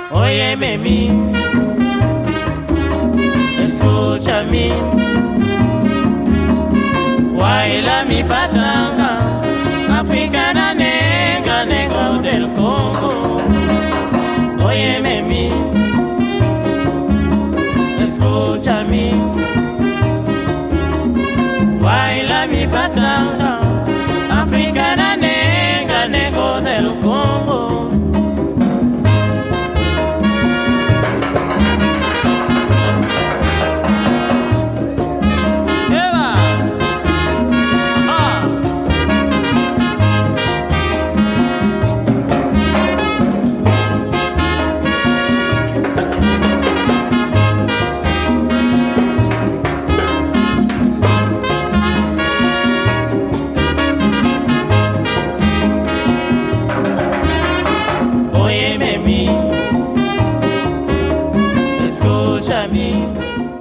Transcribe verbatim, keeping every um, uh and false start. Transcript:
Oye mami, escúchame, Waila mi patranga, africana negra, negro del Congo. Oye mami, escúchame, Waila mi patranga, africana negra, negro del Congo. Escúchame.